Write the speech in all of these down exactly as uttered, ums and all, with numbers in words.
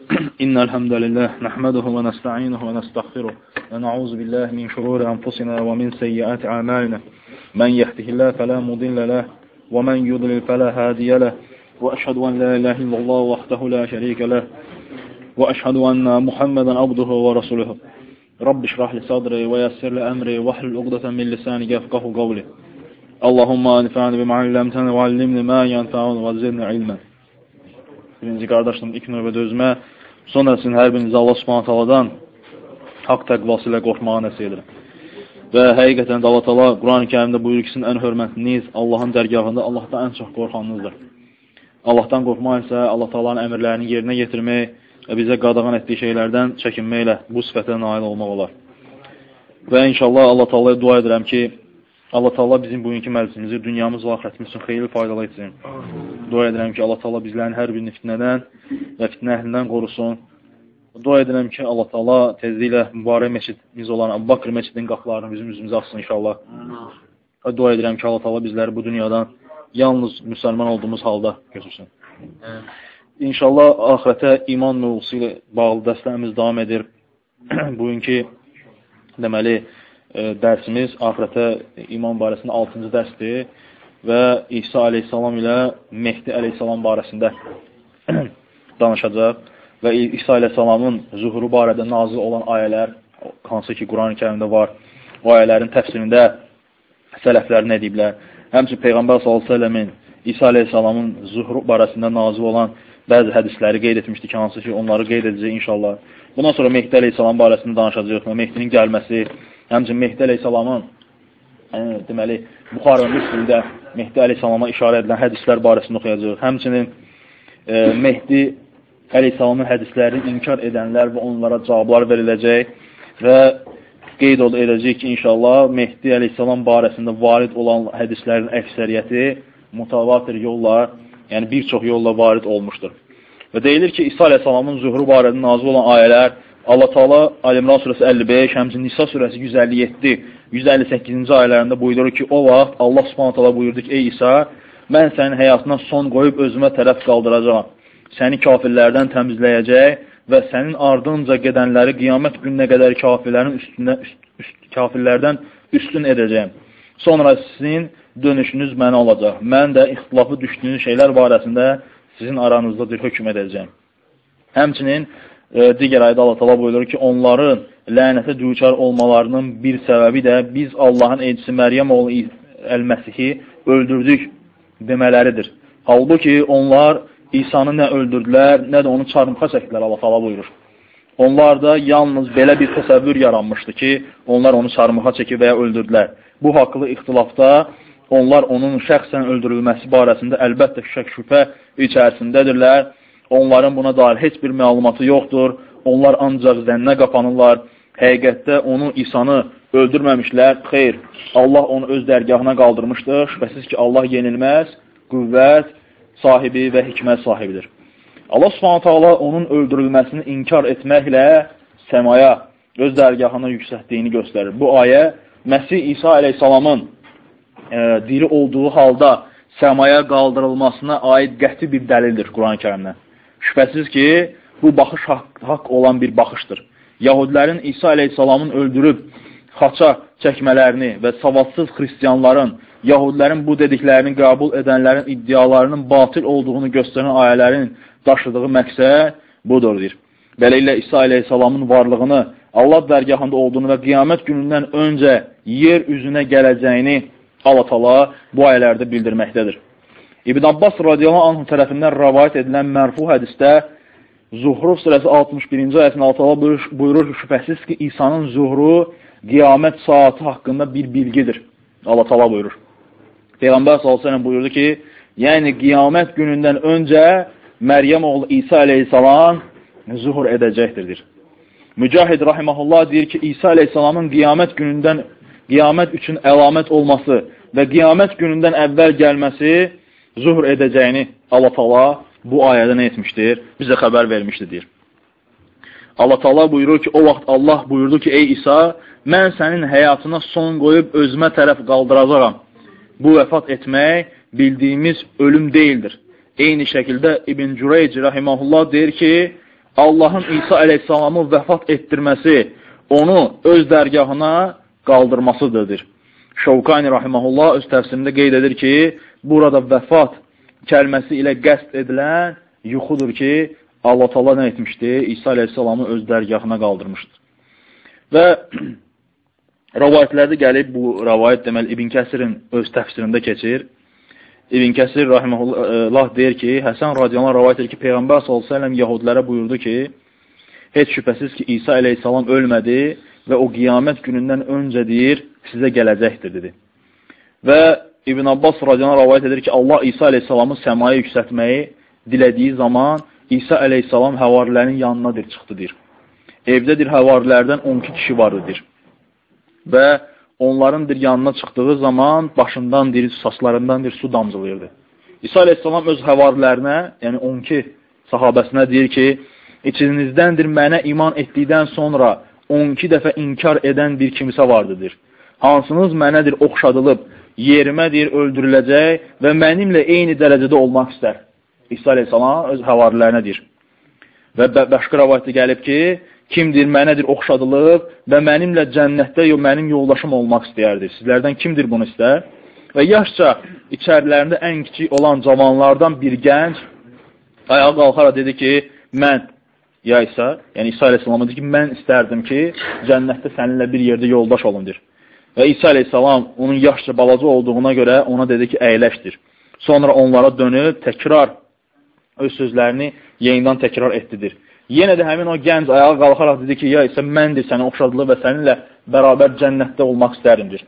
إن الحمد لله نحمده ونستعينه ونستغفره ونعوذ بالله من شرور أنفسنا ومن سيئات أعمالنا من يهده الله فلا مضل له ومن يضلل فلا هادي له وأشهد أن لا إله إلا الله وحده لا شريك له وأشهد أن محمدا عبده ورسوله رب اشرح لي صدري ويسر لي أمري واحلل عقدة من لساني يفقهوا قولي اللهم انفعني بما علمتني وعلمني ما ينفعني وزدني علما. Birinci qardaşlarım, ilk növbədə özümə, sonrasını hər birinizi Allah Subhanahu taalandan haqq təqvası ilə qorxmağa nəsib edirəm. Və həqiqətən də Allah Taala Quran-ı Kərimdə buyurur ki, sizin ən hörmətliniz Allahın dərgahında Allahdan ən çox qorxanınızdır. Allahdan qorxmaq isə Allah Taalanın əmrlərini yerinə yetirmək və bizə qadağan etdiyi şeylərdən çəkinməklə bu sifətə nail olmaq olar. Və inşallah Allah Taalaya dua edirəm ki, Allah Taala bizim bugünkü məclisimizi dünyamız və axirətimiz üçün xeyirli faydalı etsin. Dua edirəm ki, Allah Taala bizlərin hər birini fitnədən və fitnə əhlindən qorusun. Dua edirəm ki, Allah Taala tezliklə mübarək məscidimiz olan Əbu Bakr məscidinin qapılarını bizim üzümüzə açsın inşallah. Və dua edirəm ki, Allah Taala bizləri bu dünyadan yalnız müsəlman olduğumuz halda götürsün. İnşallah axirətə iman mövzusu ilə bağlı dərslərimiz davam edir. Bugünkü deməli dərsimiz axirətə iman barəsində altıncı dərsdir və İsa aleyhissalam ilə Mehdi aleyhissalam barəsində danışacaq və İsa aleyhissalamın zuhuru barədə nazil olan ayələr, hansı ki Quran-ı Kərimdə var, o ayələrin təfsirində sələflər nə deyiblər. Həmçinin Peyğəmbər sallallahu əleyhi və səlləmin İsa aleyhissalamın zuhuru barəsində nazil olan bəzi hədisləri qeyd etmişdi ki, hansı ki onları qeyd edəcək inşallah. Bundan sonra Mehdi aleyhissalam barəsində danışacaq və Mehdinin gəlməsi, həmçinin Mehdi aleyhissalamın yəni, deməli, Buxar və Müslimdə Mehdi aleyhissalama işarə edilən hədislər barəsində oxuyacaq. Həmçinin e, Mehdi aleyhissalamın hədislərini inkar edənlər və onlara cavablar veriləcək və qeyd edəcək ki, inşallah Mehdi aleyhissalam barəsində varid olan hədislərin əksəriyyəti mutavatir yolla, yəni bir çox yolla varid olmuşdur. Və deyilir ki, İsa aleyhissalamın zuhuru barədə nazil olan ayələr Allah Taala Ali-İmran surəsi əlli beş, həmçinin Nisa surəsi yüz əlli yeddi, yüz əlli səkkizinci ayələrində buyurur ki, o vaxt Allah Subhanahu taala buyurdu ki, ey İsa, mən sənin həyatına son qoyub özümə tərəf qaldıracağam. Səni kafirlərdən təmizləyəcək və sənin ardınca gedənləri qiyamət gününə qədər kafirlərin üstünə, üst, üst, kafirlərdən üstün edəcəyim. Sonra sizin dönüşünüz mənə olacaq. Mən də ixtilafı düşdüyünüz şeylər barəsində sizin aranızda bir hökm edəcəyim. Həmçinin e, digər ayədə Allah Taala buyurur ki, onların lənətə düçar olmalarının bir səbəbi də biz Allahın elçisi Məryəm oğlu Əl-Məsihi öldürdük demələridir. Halbuki onlar İsa'nı nə öldürdülər, nə də onu çarmıxa çəkdilər, Allah Taala buyurur. Onlarda yalnız belə bir təsəvvür yaranmışdı ki, onlar onu çarmıxa çəkib və ya öldürdülər. Bu haqlı ixtilafda onlar onun şəxsən öldürülməsi barəsində əlbəttə şək şübhə içərisindədirlər. Onların buna dair heç bir məlumatı yoxdur. Onlar ancaq zənnə qapanırlar. Həqiqətdə onu, İsa'nı öldürməmişlər. Xeyr, Allah onu öz dərgahına qaldırmışdır. Şübhəsiz ki, Allah yenilməz, qüvvət sahibi və hikmət sahibidir. Allah Subhanahu taala onun öldürülməsini inkar etməklə səmaya, öz dərgahına yüksəltdiyini göstərir. Bu ayə Məsih İsa aleyhissalamın e, diri olduğu halda səmaya qaldırılmasına aid qəti bir dəlildir Quran-ı Kərimdən. Şübhəsiz ki, bu baxış haqq, haqq olan bir baxışdır. Yahudilərin İsa aleyhissalamın öldürüb xaça çəkmələrini və savadsız xristiyanların, Yahudilərin bu dediklərini qəbul edənlərin iddialarının batil olduğunu göstərən ayələrin daşıdığı məqsəd budur. Beləliklə İsa aleyhissalamın varlığını, Allah dərgahında olduğunu və qiyamət günündən öncə yer üzünə gələcəyini Allah Taala bu ayələrdə bildirməkdədir. İbn Abbas radiyallahu anh tərəfindən rəvayət edilən mərfu hədisdə Zuhruf surəsi altmış birinci ayəsində Allah Taala buyurur ki, şübhəsiz ki, İsa'nın zuhru qiyamət saati haqqında bir bilgidir. Allah Taala buyurur. Peyğəmbər sallallahu əleyhi və səlləm buyurdu ki, yəni qiyamət günündən öncə Məryəm oğlu İsa əleyhissalam zuhur edəcəkdir. Mücahid rahimehullah deyir ki, İsa əleyhissalamın qiyamət günündən qiyamət üçün əlamət olması və qiyamət günündən əvvəl gəlməsi zuhur edəcəyini Allah Taala bu ayədə nə etmişdir? Bizə xəbər vermişdir, deyir. Allah Taala buyurur ki, o vaxt Allah buyurdu ki, ey İsa, mən sənin həyatına son qoyub özümə tərəf qaldıracağam. Bu vəfat etmək bildiyimiz ölüm deyildir. Eyni şəkildə İbn Cüreyc rahimehullah deyir ki, Allahın İsa əleyhissalamı vəfat etdirməsi onu öz dərgahına qaldırmasıdır. Şəvkani rahiməhullah öz təfsirində qeyd edir ki, burada vəfat kəlməsi ilə qəsd edilən yuxudur ki, Allah Taala nə etmişdi? İsa əleyhissalamı öz dərgahına qaldırmışdır. Və rəvayətlərdə gəlib, bu rəvayət deməli İbn Kəsirin öz təfsirində keçir. İbn Kəsir rahimehullah deyir ki, Həsən radiyallahu rəvayət edir ki, Peyğəmbər sallallahu əleyhi və səlləm yəhudilərə buyurdu ki, heç şübhəsiz ki, İsa əleyhissalam ölmədi və o qiyamət günündən öncə deyir, sizə gələcəkdir, dedi. Və İbn Abbas radiyallahu rəvayət edir ki, Allah İsa əleyhissalamı səmaya yüksəltməyi dilədiyi zaman İsa əleyhissalam həvarilərin yanınadır, çıxdıdır. Evdədir həvarilərdən on iki kişi vardır. Və onların bir yanına çıxdığı zaman başından, diri saçlarından bir su damcılayırdı. İsa əleyhissalam öz həvarilərinə, yəni on iki sahabəsinə deyir ki, içinizdəndir mənə iman etdikdən sonra on iki dəfə inkar edən bir kimsə vardır. Hansınız mənədir oxşadılıb, yerimədir öldürüləcək və mənimlə eyni dərəcədə olmaq istər. İsa əleyhissalam öz həvarilərinə deyir. Və başqa rəvayətdə gəlib ki, kimdir mənədir oxşadılıb və mənimlə cənnətdə mənim yoldaşım olmaq istəyərdir. Sizlərdən kimdir bunu istər? Və yaşca içərilərində ən kiçik olan cavanlardan bir gənc ayağa qalxaraq dedi ki, mən, ya İsa, yəni İsa əleyhissalam dedi ki, mən istərdim ki, cənnətdə səninlə bir yerdə yoldaş olundur. Və İsa əleyhissalam onun yaşca balaca olduğuna görə ona dedi ki, əyləşdir. Sonra onlara dönüb təkrar öz sözlərini yenidən təkrar etdidir. Yenə də həmin o gənc ayağa qalxaraq dedi ki, ya İsa, məndir səni oxşadılıb və səninlə bərabər cənnətdə olmaq istərimdir.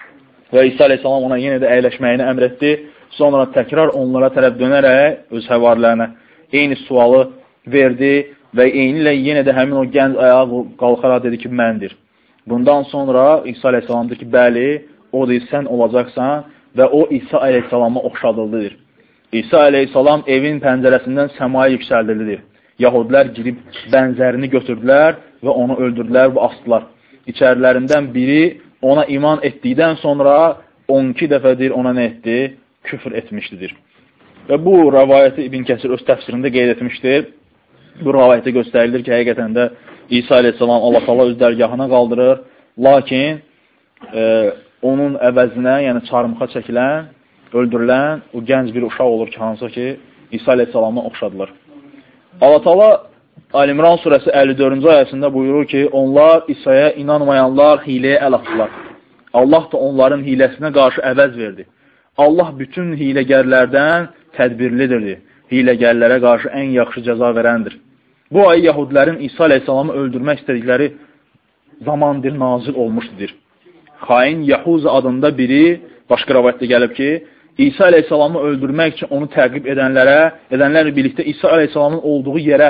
Və İsa əleyhissalam ona yenə də əyləşməyini əmr etdi. Sonra təkrar onlara tərəf dönərək öz həvarilərinə eyni sualı verdi və eyni ilə yenə də həmin o gənc ayağa qalxaraq dedi ki, məndir. Bundan sonra İsa əleyhissalam dedi ki, bəli, o deyir, sən olacaqsan və o İsa əleyhissalama oxşadıldır. İsa əleyhissalam evin pəncərəsindən səmaya yüksəldilidir. Yahudilər girib bənzərini götürdülər və onu öldürdülər və asdılar. İçərilərindən biri ona iman etdikdən sonra on iki dəfədir ona nə etdi? Küfr etmişdir. Və bu rəvayəti İbn Kəsir öz təfsirində qeyd etmişdir. Bu rəvayətdə göstərilir ki, həqiqətən də İsa əleyhissalam Allah Taala öz dərgahına qaldırır. Lakin e, onun əvəzinə, yəni çarmıxa çəkilən, öldürülən o gənc bir uşaq olur ki, hansı ki, İsa əleyhissalama oxşadılar. Allah Taala Əl-İmran surəsi əlli dördüncü ayəsində buyurur ki, onlar İsa'ya inanmayanlar hiləyə əl atdılar. Allah da onların hiləsinə qarşı əvəz verdi. Allah bütün hiləgərlərdən tədbirlidir. Hiləgərlərə qarşı ən yaxşı cəza verəndir. Bu ay Yahudilərin İsa əleyhissalamı öldürmək istədikləri zamandır nazil olmuşdur. Xain Yahuza adında biri, başqa rəvayətdə gəlib ki, İsa əleyhissalamı öldürmək üçün onu təqib edənlərə, edənlərlə birlikdə İsa əleyhissalamın olduğu yerə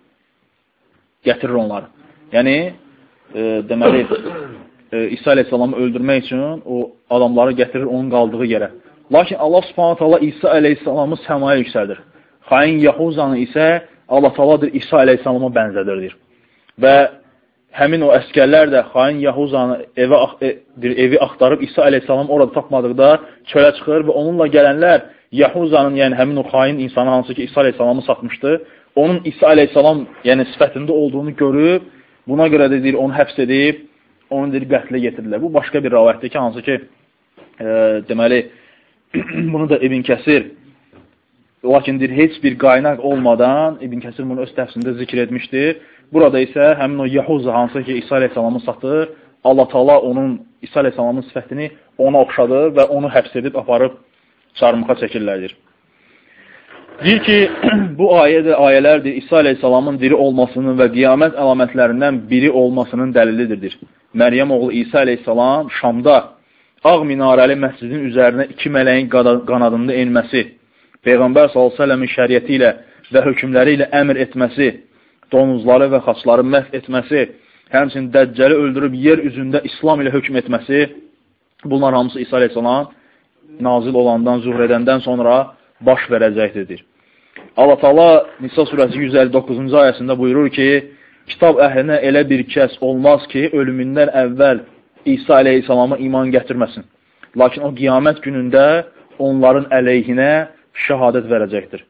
gətirir onları. Yəni, e, deməli, e, İsa əleyhissalamı öldürmək üçün o adamları gətirir onun qaldığı yerə. Lakin Allah subhanahu ta'ala İsa əleyhissalamı səmaya yüksəldir. Xain Yahuzanı isə Allah ta'aladır İsa əleyhissalama bənzədirdir. Və həmin o əskərlər də xain Yahuzanı evi, evi axtarıb İsa əleyhissalam orada tapmadıqda çölə çıxır və onunla gələnlər Yahuzanın, yəni həmin o xain insanı hansı ki İsa əleyhissalamı satmışdı, onun İsa əleyhissalam yəni sifətində olduğunu görüb, buna görə də deyir, onu həbs edib, onu deyir, qətlə getirirlər. Bu başqa bir rəvayətdir ki, hansı ki e, deməli, bunu da İbn Kəsir, lakin deyir, heç bir qaynaq olmadan İbn Kəsir bunu öz təfsirində zikr etmişdir. Burada isə həmin o Yahuza hansı ki İsa əleyhissalamı satır, Allah Taala onun İsa əleyhissalamın sifətini ona oxşadır və onu həbs edib aparıb çarmıxa çəkirlərdir. Deyir ki, bu ayədə ayələrdir İsa əleyhissalamın diri olmasının və qiyamət əlamətlərindən biri olmasının dəlilidir. Məryəm oğlu İsa əleyhissalam Şamda Ağ minarəli məscidin üzərinə iki mələyin qanadında enməsi, Peyğəmbər sallallahu əleyhi və səlləmin şəriəti ilə və hökmləri ilə əmr etməsi, donuzları və xaçları məhv etməsi, həmçinin Dəccəli öldürüb yer üzündə İslam ilə hökm etməsi, bunlar hamısı İsa əleyhissalam nazil olandan, zuhr edəndən sonra baş verəcəkdir. Allah Taala Nisa surəsi yüz əlli doqquzuncu ayəsində buyurur ki, kitab əhlinə elə bir kəs olmaz ki, ölümündən əvvəl İsa əleyhissalama iman gətirməsin. Lakin o qiyamət günündə onların əleyhinə şəhadət verəcəkdir.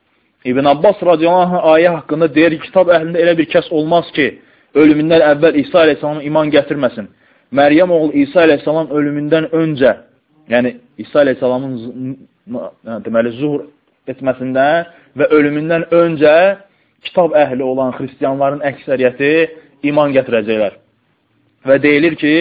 İbn Abbas radiyallahu anh ayə haqqında deyir, kitab əhlində elə bir kəs olmaz ki, ölümündən əvvəl İsa aleyhissalam iman gətirməsin. Məryəm oğlu İsa aleyhissalam ölümündən öncə, yəni İsa aleyhissalamın deməli, zuhur etməsindən və ölümündən öncə kitab əhli olan xristiyanların əksəriyyəti iman gətirəcəklər. Və deyilir ki,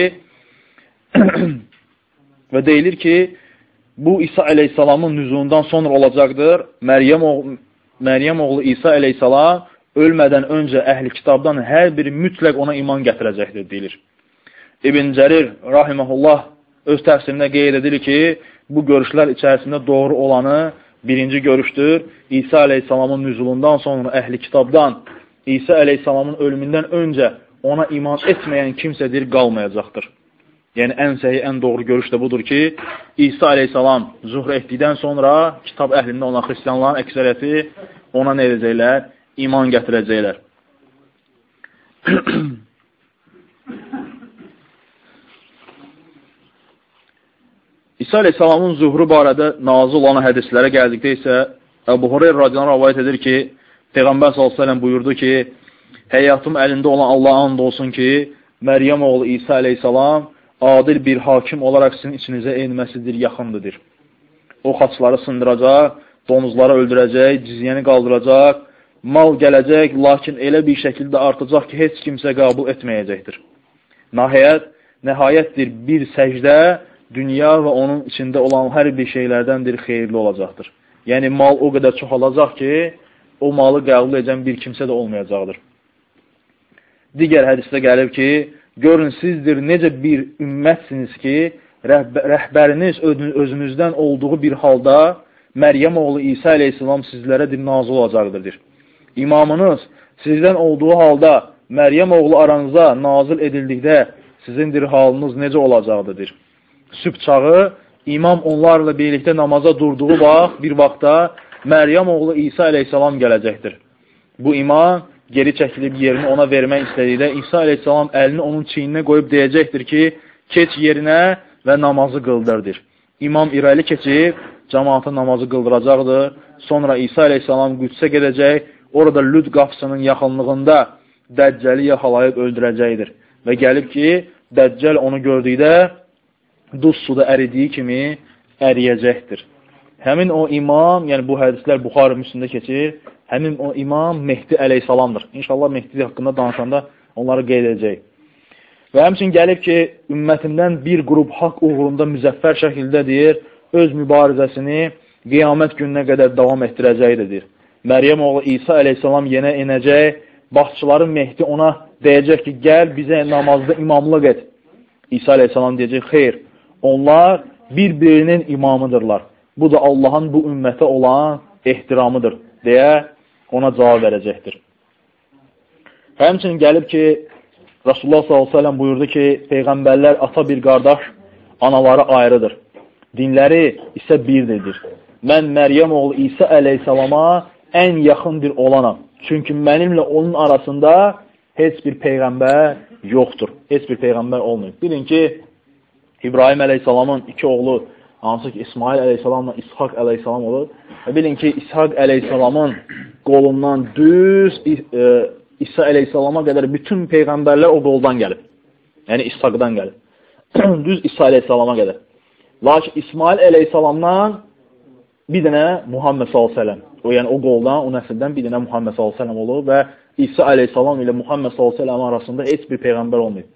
və deyilir ki, bu İsa aleyhissalamın nüzulundan sonra olacaqdır. Məryəm oğlu, Məryəm oğlu İsa aleyhissalam ölmədən öncə əhli kitabdan hər biri mütləq ona iman gətirəcəkdir, deyilir. İbn Cərir, rahiməhullah, öz təfsirində qeyd edilir ki, bu görüşlər içərisində doğru olanı birinci görüşdür. İsa aleyhissalamın nüzulundan sonra əhli kitabdan İsa aleyhissalamın ölümündən öncə ona iman etməyən kimsədir qalmayacaqdır. Yəni, ən səhi, ən doğru görüş də budur ki, İsa aleyhissalam zuhr etdikdən sonra kitab əhlində olan xristiyanların əksəriyyəti ona nə edəcəklər? İman gətirəcəklər. İsa aleyhissalamın zuhru barədə nazil olan hədislərə gəldikdə isə Əbu Hureyra radiyallahu anh rəvayət edir ki, Peyğəmbər sallallahu əleyhi və səlləm buyurdu ki, həyatım əlində olan Allah'a and olsun ki, Məryəm oğlu İsa aleyhissalam adil bir hakim olaraq sizin içinizə enməsidir, yaxındır. O xaçları sındıracaq, domuzları öldürəcək, cizyəni qaldıracaq, mal gələcək, lakin elə bir şəkildə artacaq ki, heç kimsə qəbul etməyəcəkdir. Nəhayət, nəhayətdir bir səcdə dünya və onun içində olan hər bir şeylərdəndir, xeyirli olacaqdır. Yəni, mal o qədər çoxalacaq ki, o malı qəbul edən bir kimsə də olmayacaqdır. Digər hədisdə gəlib ki, görün, sizdir necə bir ümmətsiniz ki, rəhbəriniz özünüzdən olduğu bir halda Məryəm oğlu İsa aleyhissalam sizlərə nazil olacaqdır. İmamınız sizdən olduğu halda Məryəm oğlu aranıza nazil edildikdə sizindir halınız necə olacaqdır. Sübh çağı imam onlarla birlikdə namaza durduğu vaxt, bir vaxtda Məryəm oğlu İsa aleyhissalam gələcəkdir. Bu imam geri çəkilib yerini ona vermək istədikdə İsa aleyhissalam əlini onun çiyninə qoyub deyəcəkdir ki, keç yerinə və namazı qıldırdır. İmam irəli keçib, cəmaata namazı qıldıracaqdır. Sonra İsa aleyhissalam Qüdsə gedəcək, orada Lüd qapısının yaxınlığında Dəccəli yaxalayıb öldürəcəkdir. Və gəlib ki, Dəccəl onu gördükdə duz suda əridiyi kimi əriyəcəkdir. Həmin o imam, yəni bu hədislər Buxarı Müslimdə keçir, həmin o imam Mehdi əleyhissalamdır. İnşallah Mehdi haqqında danışanda onları qeyd edəcək. Və həmçin gəlib ki, ümmətindən bir qrup haqq uğrunda müzəffər şəkildə deyir, öz mübarizəsini qiyamət gününə qədər davam etdirəcəkdir. Məryəm oğlu İsa aleyhissalam yenə enəcək, başçıların Mehdi ona deyəcək ki, gəl bizə namazda imamlıq et. İsa aleyhissalam deyəcək, xeyr, onlar bir-birinin imamıdırlar. Bu da Allahın bu ümmətə olan ehtiramıdır, deyə ona cavab verəcəkdir. Həmçinin gəlib ki, Rasulullah sallallahu əleyhi və səlləm buyurdu ki, Peyğəmbərlər ata bir qardaş, anaları ayrıdır. Dinləri isə birdir. Mən Məryəm oğlu İsa əleyhissalama ən yaxındır olanam. Çünki mənimlə onun arasında heç bir Peyğəmbər yoxdur. Heç bir Peyğəmbər olmayıb. Bilin ki, İbrahim əleyhissalamın iki oğlu, hansı ki İsmail əleyhissalamla İshak əleyhissalam olur. Və bilin ki, İshak əleyhissalamın qolundan düz e, İsa əleyhissalama qədər bütün Peyğəmbərlər o qoldan gəlib. Yəni İshakdan gəlib. Düz İsa əleyhissalama qədər. Lakin İsmail əleyhissalamdan bir dənə Muhammed sallallahu əleyhi və səlləm. O, yəni o qoldan, o nəsildən bir dənə Muhammed sallallahu əleyhi və səlləm olur və İsa əleyhissalam ilə Muhammed sallallahu əleyhi və səlləm arasında heç bir Peyğəmbər olmayıb.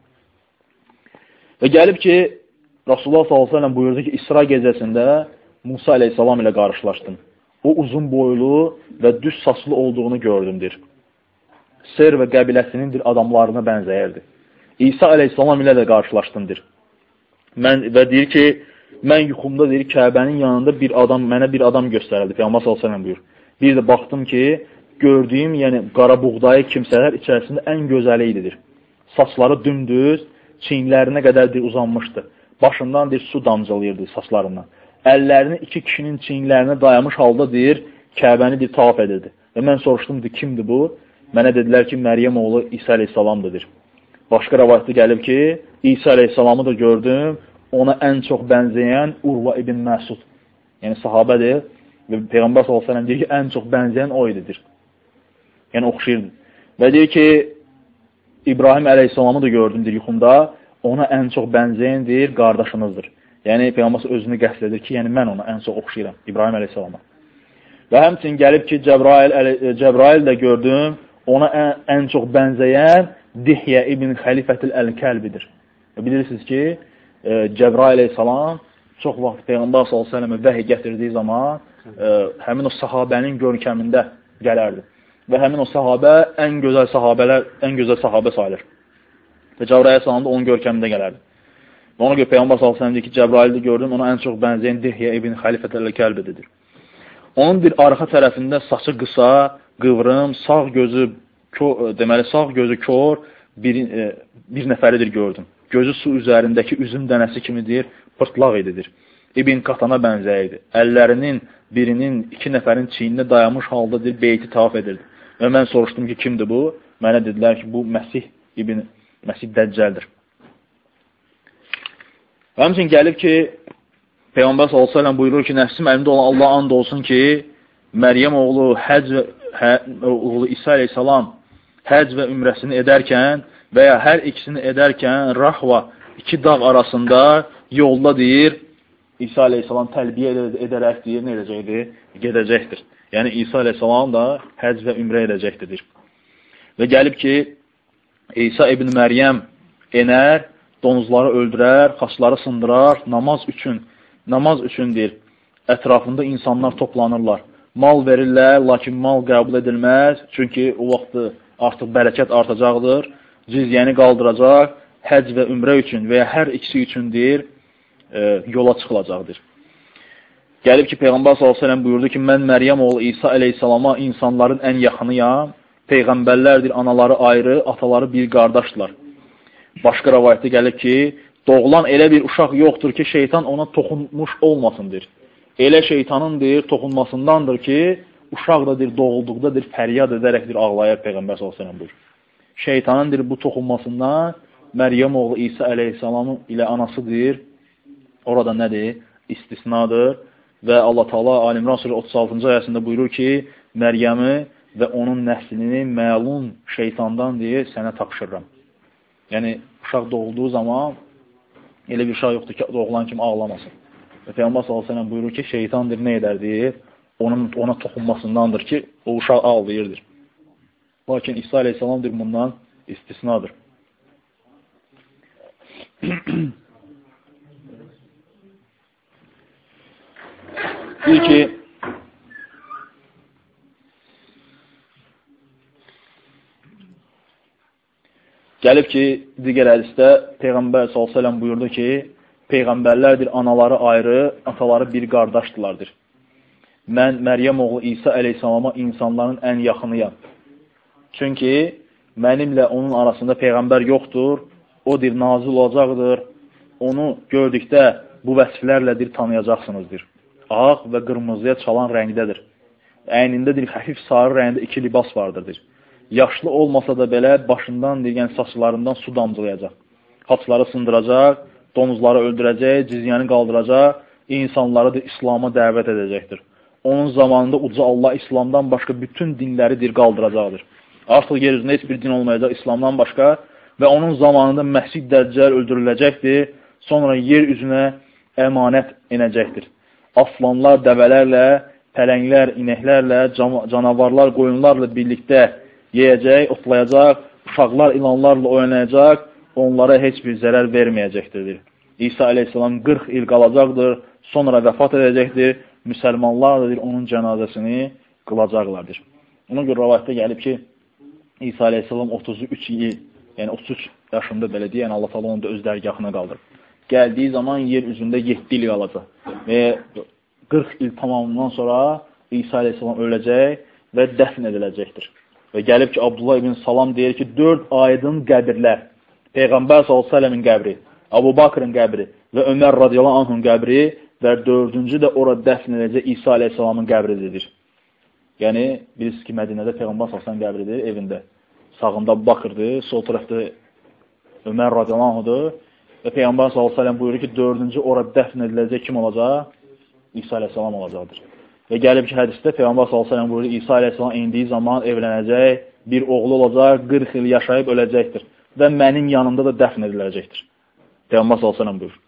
Və gəlib ki, Rasulullah sallallahu əleyhi və səlləm buyurdu ki, İsra gecəsində Musa əleyhissalam ilə qarşılaşdım. O uzun boylu və düz saçlı olduğunu gördümdür. Ser və qəbiləsinинdir adamlarına bənzəyərdi. İsa əleyhissalam ilə də qarşılaşdımdır. Mən, və deyir ki, mən yuxumda deyir, Kəbənin yanında bir adam, mənə bir adam göstərildi. Peyğəmbər sallallahu əleyhi və səlləm buyur. Bir də baxdım ki, gördüyüm, yəni qara buğdayı kimsələr içərisində ən gözəli ididir. Saçları dümdüz, çiyinlərinə qədərdir uzanmışdı. Başından deyir, su damcılayırdı saçlarından. Əllərini iki kişinin çiyinlərinə dayamış halda deyir, Kəbəni bir tavaf edirdi. Və mən soruşdum, kimdir bu? Mənə dedilər ki, Məryəm oğlu İsa əleyhissalamdır. Başqa rəvayətdə gəlib ki, İsa əleyhissalamı da gördüm, ona ən çox bənzəyən Urva ibn Məsud. Yəni sahabədir. Və Peyğəmbər sallallahu əleyhi və səlləm deyir ki, ən çox bənzəyən o ididir. Yəni oxşayırdı. Və deyir ki, İbrahim əleyhissalamı da gördümdür yuxumda, ona ən çox bənzəyəndir, qardaşınızdır. Yəni Peyğəmbər özünü qəsd edir ki, yəni mən ona ən çox oxşayıram İbrahim əleyhissalama. Və həmçinin gəlib ki, Cəbrail, Cəbrail də gördüm, ona ən, ən çox bənzəyən Dihyə ibn Xəlifətil Əl-Kəlbidir. Bilirsiniz ki, e, Cəbrail əleyhissalam çox vaxt Peyğəmbər sallallahu əleyhi və səlləmə vəhiy gətirdiyi zaman e, həmin o sahabənin görkəmində gələrdi. Və həmin o sahabə ən gözəl sahabələr, ən gözəl sahabə sayılır. Və Cəbrail əleyhissalam da onun görkəmində gələrdi. Və ona görə Peyğəmbər sallallahu əleyhi və səlləm deyir ki, Cəbrail'i gördüm, ona ən çox bənzəyən Dihyə ibn Xəlifətil Əl-Kəlbidir. Onun bir arxa tərəfində saçı qısa, qıvrım, sağ gözü kör, deməli sağ gözü kör bir, e, bir nəfəridir gördüm. Gözü su üzərindəki üzüm dənəsi kimidir, pırtlaq edidir. İbn Qatana bənzəyirdi. Əllərinin birinin iki nəfərin çiynində dayanmış haldadır, beyti tavaf edirdi. Və mən soruşdum ki, kimdir bu? Mənə dedilər ki, bu Məsih ibn Məsih Dəccəldir. Həmçinin gəlib ki, Peyğəmbər sallallahu əleyhi və səlləm buyurur ki, nəfsim əlimdə olan Allah and olsun ki, Məryəm oğlu Həc və hə, oğlu İsa əleyhissalam Həc və ümrəsini edərkən və ya hər ikisini edərkən Rahva iki dağ arasında yolda deyir, İsa əleyhissalam təlbiyə edərək deyir, nə edəcəkdir? Gedəcəkdir. Yəni İsa əleyhissalam da Həc və ümrə edəcəkdir. Və gəlib ki, İsa ibn Məryəm enər, donuzları öldürər, xaçları sındırar, namaz üçün namaz üçündür. Ətrafında insanlar toplanırlar. Mal verirlər, lakin mal qəbul edilməz. Çünki o vaxtı artıq bərəkət artacaqdır. Cizyəni qaldıracaq, həc və ümrə üçün və ya hər ikisi üçündür, e, yola çıxılacaqdır. Gəlib ki, Peyğəmbər sallallahu əleyhi və səlləm buyurdu ki, mən Məryəm oğlu İsa əleyhissalama insanların ən yaxınıyam. Peyğəmbərlərdir, anaları ayrı, ataları bir qardaşdırlar. Başqa rəvayətdə gəlib ki, doğulan elə bir uşaq yoxdur ki, şeytan ona toxunmuş olmasındır. Elə şeytanındır, toxunmasındandır ki, uşaq da deyir, doğulduqda deyir, fəryad edərəkdir, ağlayır Peyğəmbər sallallahu əleyhi və səlləm buyur. Şeytanındır bu toxunmasından Məryəm oğlu İsa əleyhissalamın ilə anası deyir, orada nədir? İstisnadır və Allah Taala Ali-İmran surəsi otuz altıncı ayəsində buyurur ki, Məryəmi və onun nəslini məlun şeytandan deyir, sənə tapşırıram. Yəni, uşaq doğulduğu zaman elə bir uşaq yoxdur ki, doğulan kimi ağlamasın. Və Peyğəmbər sallallahu əleyhi və səlləm buyurur ki, şeytandır nə edər deyir, onun ona toxunmasındandır ki, o uşaq ağlayırdır. Lakin İsa əleyhissalamdır bundan istisnadır. Deyir ki, gəlib ki, digər hədisdə Peyğəmbər sallallahu əleyhi və səlləm buyurdu ki, Peyğəmbərlərdir, anaları ayrı, ataları bir qardaşdırlardır. Mən Məryəm oğlu İsa əleyhissalama insanların ən yaxınıyam. Çünki mənimlə onun arasında Peyğəmbər yoxdur, o dir nazil olacaqdır. Onu gördükdə bu vəsiflərlədir tanıyacaqsınızdır. Ağ və qırmızıya çalan rəngdədir. Əynindədir xəfif sarı rəngdə iki libas vardırdır. Yaşlı olmasa da belə başından, yəni saçlarından su damcılayacaq. Haçları sındıracaq, donuzları öldürəcək, cizyəni qaldıracaq, insanları da İslam'a dəvət edəcəkdir. Onun zamanında uca Allah İslamdan başqa bütün dinləridir qaldıracaqdır. Artıq yer üzündə heç bir din olmayacaq İslamdan başqa və onun zamanında Məsih Dəccəl öldürüləcəkdir. Sonra yer üzünə əmanət inəcəkdir. Aslanlar, dəvələrlə, pələnglər, inəklərlə, canavarlar, qoyunlarla birlikdə yeyəcək, otlayacaq, uşaqlar ilanlarla oynayacaq, onlara heç bir zərər verməyəcəkdir. İsa əleyhissalam qırx il qalacaqdır, sonra vəfat edəcəkdir, müsəlmanlar da onun cənazəsini qılacaqlardır. Ona görə rəvayətdə gəlib ki, İsa əleyhissalam otuz üç il, yəni otuz üç yaşında belə deyək, yəni Allah Taala onu da öz dərgahına qaldırır. Gəldiyi zaman yer üzündə yeddi il qalacaq və qırx il tamamından sonra İsa əleyhissalam öləcək və dəfn ediləcəkdir. Və gəlib ki, Abdullah ibn Salam deyir ki, dörd aydın qəbirlər, Peyğəmbər sallallahu əleyhi və səlləmin qəbri, Əbu Bakrın qəbri və Ömər radiyallahu anhun qəbri və dördüncü də orada dəfn edəcək İsa əleyhissalamın qəbridir. Yəni, bilirsiniz ki, Mədinədə Peyğəmbər sallallahu əleyhi və səlləm qəbridir, evində. Sağında Əbu Bakrdır, sol tərəfdə Ömər radiyallahu anhudur və Peyğəmbər sallallahu əleyhi və səlləm buyurur ki, dördüncü orada dəfn ediləcək kim olacaq? İsa əleyhissalam olacaqdır. Və gəlib ki, hədisdə Peyğəmbər sallallahu əleyhi və səlləm buyurdu, İsa əleyhissalam indiyi zaman evlənəcək, bir oğlu olacaq, qırx il yaşayıb öləcəkdir və mənim yanımda da dəfn ediləcəkdir. Peyğəmbər sallallahu əleyhi və səlləm buyurur.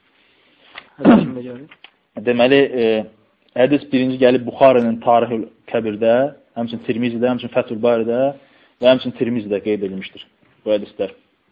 Deməli, e, hədis birinci gəlib Buxarinin Tarix-ül Kəbirdə, həmçinin Tirmizidə, həmçinin Fəthül Baridə və həmçinin Tirmizidə qeyd edilmişdir bu hədislər.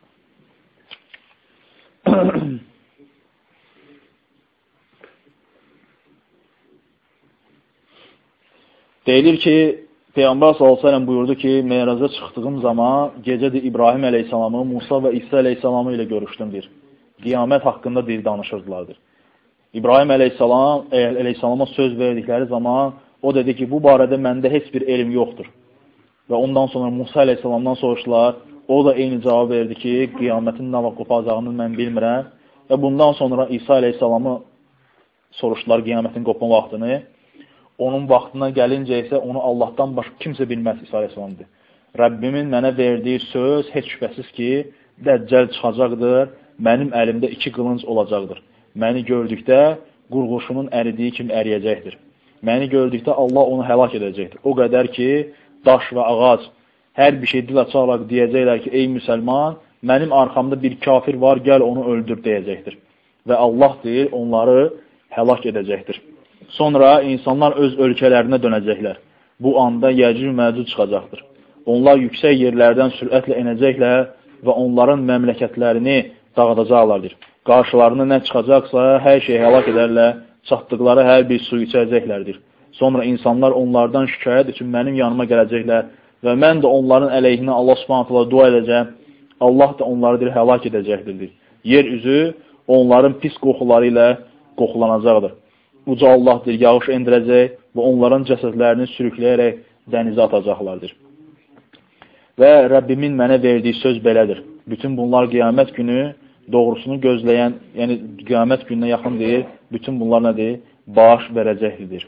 Deyilir ki, Peyğəmbər sallallahu əleyhi və səlləm buyurdu ki, Meyraca çıxdığım zaman gecədə İbrahim əleyhissalamı, Musa və İsa əleyhissalamı ilə görüşdümdür. Qiyamət haqqında deyil danışırdılardır. İbrahim əleyhissalam, əleyhissalama söz verdikləri zaman o dedi ki, bu barədə məndə heç bir elm yoxdur. Və ondan sonra Musa əleyhissalamdan soruşdular. O da eyni cavab verdi ki, qiyamətin nə vaxt qopacağını mən bilmirəm. Və bundan sonra İsa əleyhissalamı soruşdular qiyamətin qopma vaxtını. Onun vaxtına gəlincə isə onu Allahdan başqa kimsə bilməz İsa əleyhissalamdır. Rəbbimin mənə verdiyi söz heç şübhəsiz ki, Dəccəl çıxacaqdır, mənim əlimdə iki qılınc olacaqdır. Məni gördükdə qurğuşunun əridiyi kimi əriyəcəkdir. Məni gördükdə Allah onu həlak edəcəkdir. O qədər ki, daş və ağac, hər bir şey dil açaraq deyəcəklər ki, ey müsəlman, mənim arxamda bir kafir var, gəl onu öldür deyəcəkdir. Və Allah deyir, onları həlak edəcəkdir. Sonra insanlar öz ölkələrinə dönəcəklər. Bu anda Yəcüc Məcüc çıxacaqdır. Onlar yüksək yerlərdən sürətlə enəcəklər və onların məmləkətlərini dağıdacaqlardır. Qarşılarına nə çıxacaqsa, hər şeyi həlak edərlər, çatdıqları hər bir su içəcəklərdir. Sonra insanlar onlardan şikayət üçün mənim yanıma gələcəklər və mən də onların əleyhinə Allah Subhanahu taala dua edəcəm. Allah da onları həlak edəcəkdir. Yer üzü onların pis qoxuları ilə qoxulanacaqdır. Uca Allahdır, yağış endirəcək və onların cəsədlərini sürükləyərək dənizə atacaqlardır. Və Rəbbimin mənə verdiyi söz belədir. Bütün bunlar qiyamət günü doğrusunu gözləyən, yəni qiyamət gününə yaxın deyir, bütün bunlar nədir? Baş verəcəkdir.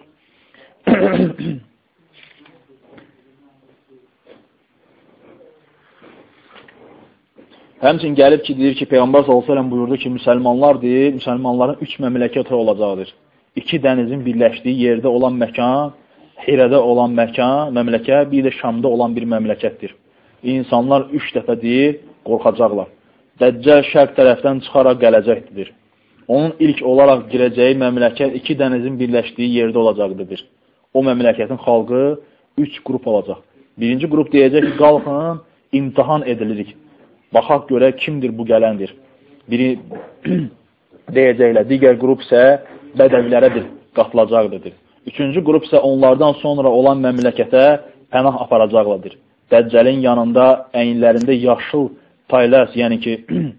Həmçin gəlib ki, deyir ki, Peyğəmbər sallallahu əleyhi və səlləm buyurdu ki, müsəlmanlar deyir, müsəlmanların üç məmləkəti olacaqdır. İki dənizin birləşdiyi yerdə olan məkan, Hirədə olan məkan, məmləkət, bir də Şamda olan bir məmləkətdir. İnsanlar üç dəfə deyir, qorxacaqlar. Dəccəl şərq tərəfdən çıxaraq gələcəkdir. Onun ilk olaraq girəcəyi məmləkət iki dənizin birləşdiyi yerdə olacaqdır. O məmləkətin xalqı üç qrup olacaq. Birinci qrup deyəcək ki, qalxın, imtihan edilirik. Baxaq görək kimdir bu gələndir. Biri deyəcəklər, digər qrup isə bədəvilərədir, qatılacaqdır. Üçüncü qrup isə onlardan sonra olan məmləkətə pənah aparacaqlardır. Dəccəlin yanında əyinlərində yaşıl taylas, yəni ki,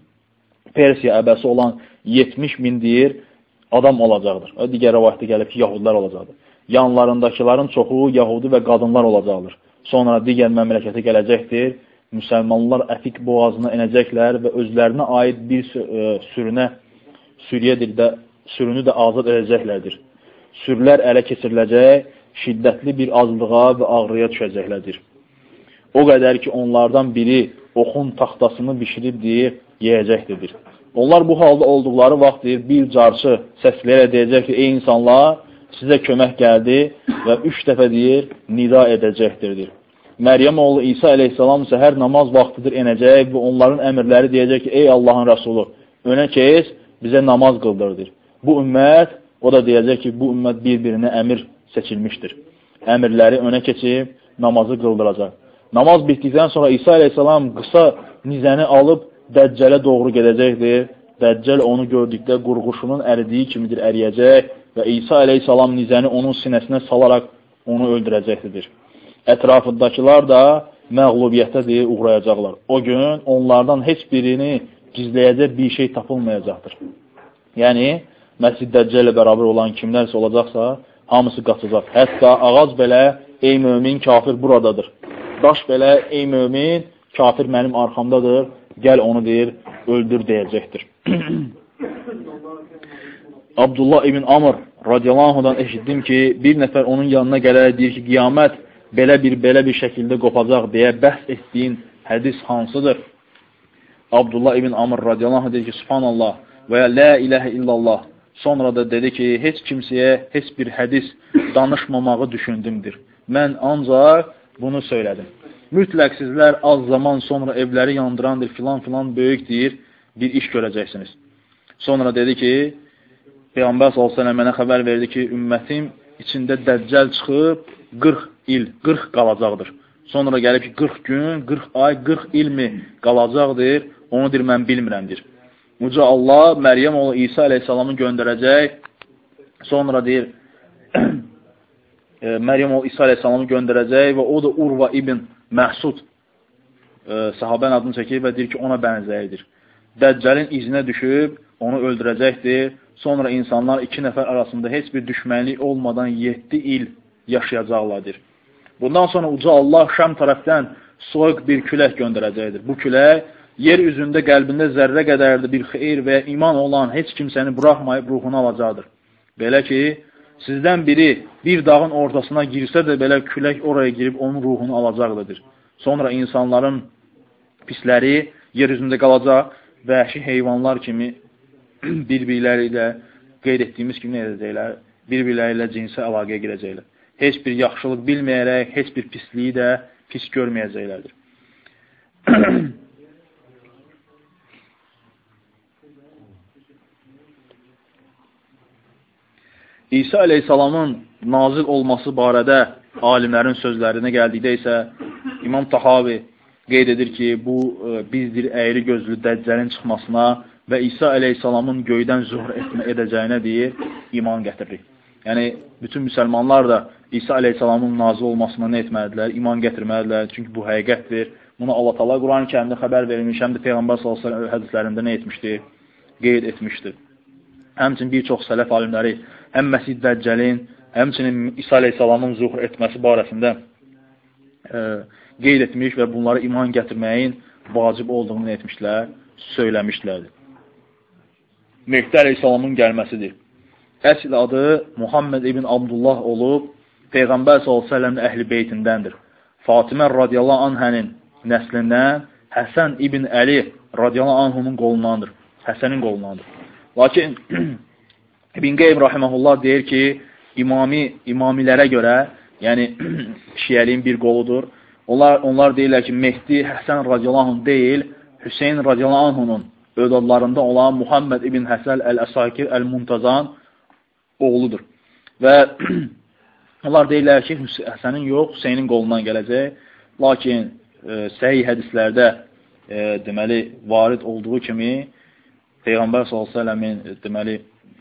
Persiya əbəsi olan yetmiş min deyir, adam olacaqdır. O digər rəvayətdə gəlib ki, yahudlar olacaqdır. Yanlarındakilərin çoxu yahudi və qadınlar olacaqdır. Sonra digər məmləkətə gələcəkdir. Müsəlmanlar ətik boğazına enəcəklər və özlərinə aid bir sürünə, sürüyədir də, sürünü də azad edəcəklərdir. Sürülər ələ keçiriləcək, şiddətli bir azlığa və ağrıya düşəcəklərdir. O qədər ki, onlardan biri oxun taxtasını bişirib deyir, yeyəcəkdir. Onlar bu halda olduqları vaxt deyir, bir carçı səsləyərək deyəcək ki, ey insanlar, sizə kömək gəldi və üç dəfə deyir, nida edəcəkdir. Məryəm oğlu İsa əleyhissalam isə hər namaz vaxtıdır enəcək və onların əmirləri deyəcək ki, ey Allahın Rəsulu, önə keç, bizə namaz qıldırdır. Bu ümmət, o da deyəcək ki, bu ümmət bir-birinə əmir seçilmişdir. Əmirləri önə keçib, namazı qıldıracaq. Namaz bitdikdən sonra İsa əleyhissalam qısa nizəni alıb Dəccələ doğru gedəcəkdir. Dəccəl onu gördükdə qurğuşunun əridiyi kimidir əriyəcək və İsa əleyhissalam nizəni onun sinəsinə salaraq onu öldürəcəkdir. Ətrafındakılar da məğlubiyyətə deyə uğrayacaqlar. O gün onlardan heç birini gizləyəcək bir şey tapılmayacaqdır. Yəni, Məsih Dəccəl ilə bərabər olan kimlərsə olacaqsa, hamısı qaçacaq. Hətta ağac belə, ey mömin, kafir buradadır. Daş belə, ey mömin, kafir mənim arxamdadır, gəl onu deyir, öldür deyəcəkdir. Abdullah ibn Amr radiyallahu anhudan eşitdim ki, bir nəfər onun yanına gələrək deyir ki, qiyamət belə bir, belə bir şəkildə qopacaq deyə bəhs etdiyin hədis hansıdır? Abdullah ibn Amr radiyallahu anh deyir ki, subhanallah və ya la iləhə illallah Sonra da dedi ki, heç kimsəyə heç bir hədis danışmamağı düşündümdür. Mən ancaq bunu söylədim. Mütləq sizlər az zaman sonra evləri yandırandır, filan filan böyük deyir, bir iş görəcəksiniz. Sonra dedi ki, Peyğəmbər sallallahu əleyhi və səlləm mənə xəbər verdi ki, ümmətim içində Dəccal çıxıb qırx il, qırx qalacaqdır. Sonra gəlib ki, qırx gün, qırx ay, qırx ilmi qalacaqdır, onu deyir, mən bilmirəmdir. Uca Allah Məryəm oğlu İsa əleyhissalamı göndərəcək, sonra deyir, Məryəm oğlu İsa əleyhissalamı göndərəcək və o da Urva ibn Məhsud sahabənin adını çəkir və deyir ki, ona bənzəyidir. Dəccəlin izinə düşüb, onu öldürəcəkdir. Sonra insanlar iki nəfər arasında heç bir düşmənlik olmadan yeddi il yaşayacaqlardır. Bundan sonra uca Allah Şam tərəfdən soyuq bir külək göndərəcəkdir. Bu külək yer üzündə qəlbində zərrə qədərdir bir xeyir və iman olan heç kimsəni buraxmayıb ruhunu alacaqdır. Belə ki, sizdən biri bir dağın ortasına girsə də belə külək oraya girib onun ruhunu alacaqdır. Sonra insanların pisləri yer üzündə qalacaq, vəhşi heyvanlar kimi bir-birləri ilə qeyd etdiyimiz kimi nə edəcəklər? Bir-birləri ilə cinsi əlaqəyə girəcəklər. Heç bir yaxşılıq bilməyərək, heç bir pisliyi də pis görməyəcəklərdir. İsa əleyhissalamın nazil olması barədə alimlərin sözlərinə gəldikdə isə İmam Tahavi qeyd edir ki, bu bizdir əyri gözlü Dəccəlin çıxmasına və İsa əleyhissalamın göydən zühr etmə edəcəyinə deyir, iman gətirir. Yəni, bütün müsəlmanlar da İsa əleyhissalamın nazil olmasına nə etməlidirlər? İman gətirməlidirlər. Çünki bu həqiqətdir. Bunu Allah Taala Quran-ı Kərimdə xəbər verilmiş, həm də Peyğəmbər sallallahu əleyhi və səlləm hədislərində nə etmişdir? Qeyd etmişdir. Həmçinin bir çox sələf alimləri həm Məsih Dəccəlin, həmçinin İsa əleyhissalamın zühr etməsi barəsində e, qeyd etmiş və bunlara iman gətirməyin vacib olduğunu etmişlər, söyləmişlərdir. Mehdi əleyhissalamın gəlməsidir. Əsl adı Muhammed ibn Abdullah olub, Peyğəmbər sallallahu əleyhi və səlləmin əhl-i beytindəndir. Fatimə radiyallahu anhənin nəslindən Həsən ibn Əli radiyallahu anhunun qolundandır. Həsənin qolundandır. Lakin İbn Qeym rahiməhullah deyir ki, imami, imamilərə görə, yəni şiəliyin bir qoludur. Onlar, onlar deyirlər ki, Mehdi Həsən radiyallahu anh deyil, Hüseyin radiyallahu anhunun övladlarında olan Muhammed ibn Həsən əl-Əsakir əl-Muntazan oğludur. Və onlar deyirlər ki, Həsənin yox, Hüseynin qolundan gələcək. Lakin e, səhih hədislərdə e, deməli, varid olduğu kimi Peyğəmbər sallallahu əleyhi və səlləmin deməli,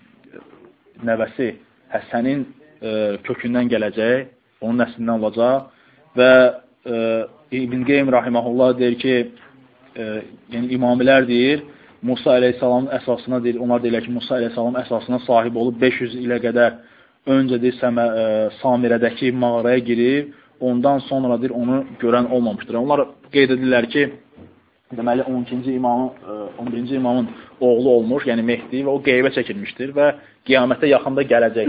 nəvəsi Həsənin e, kökündən gələcək, onun nəslindən olacaq və e, İbn Qeym rahiməhullah deyir ki, e, yəni imamilər deyir, Musa əleyhissalamın əsasına deyir, onlar deyirlər ki, Musa əleyhissalamın əsasına sahib olub beş yüz ilə qədər öncə deyir, Səmə, e, Samirədəki mağaraya girib, ondan sonra deyir, onu görən olmamışdır. Onlar qeyd edirlər ki, deməli on ikinci imamın, on birinci imamın oğlu olmuş, yəni Mehdi və o qeybə çəkilmişdir və qiyamətə yaxında gələcək.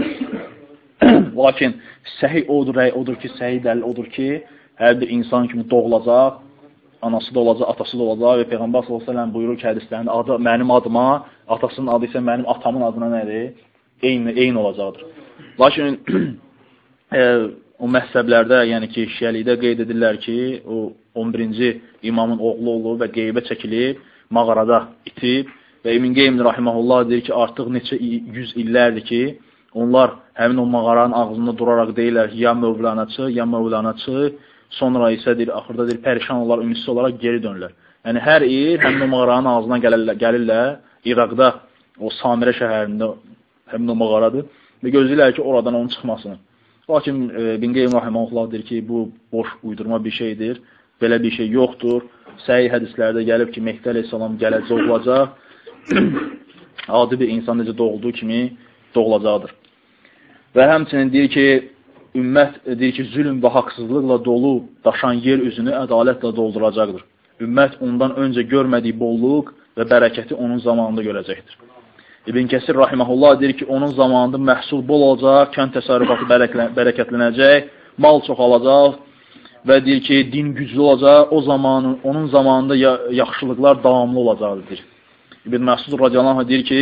Lakin səhih odur, odur ki, səhih dəlil odur ki, hər bir insan kimi doğulacaq, anası da olacaq, atası da olacaq və Peyğəmbər sallallahu əleyhi və səlləm buyurur ki, hədislərində adı mənim adıma, atasının adı isə mənim atamın adına nədir? Eyni, eyni olacaqdır. Lakin e, o məhzəblərdə, yəni ki, şiəlikdə qeyd edirlər ki, o on birinci imamın oğlu olub və qeybə çəkilib, mağarada itib və İbn Qeym rahiməhullah deyir ki, artıq neçə yüz illərdir ki, onlar həmin o mağaranın ağzında duraraq deyirlər ki, ya Mövlanaçı, ya Mövlanaçı, sonra isə deyir, axırda deyir, pərişan olar, ümidsiz olaraq geri dönürlər. Yəni, hər il həmin o mağaranın ağzından gəlirlər, gəlirlər İraqda, o Samirə şəhərində həmin o mağaradır və gözləyirlər ki, oradan onun çıxmasını. Lakin İbn Qeym rahiməhullah deyir ki, bu boş uydurma bir şeydir, belə bir şey yoxdur. Səhih hədislərdə gəlib ki, Mehdi əleyhissalam gələcək olacaq, adi bir insan necə doğulduğu kimi doğulacaqdır. Və həmçinin deyir ki, ümmət deyir ki, zülm və haqsızlıqla dolu daşan yer üzünü ədalətlə dolduracaqdır. Ümmət ondan öncə görmədiyi bolluq və bərəkəti onun zamanında görəcəkdir. İbn Kəsir rahiməhullah deyir ki, onun zamanında məhsul bol olacaq, kənd təsərrüfatı bərəkətlənəcək, mal çoxalacaq və deyir ki, din güclü olacaq, o zamanın, onun zamanında yaxşılıqlar davamlı olacaqdır. İbn Məsud radiyallahu anh deyir ki,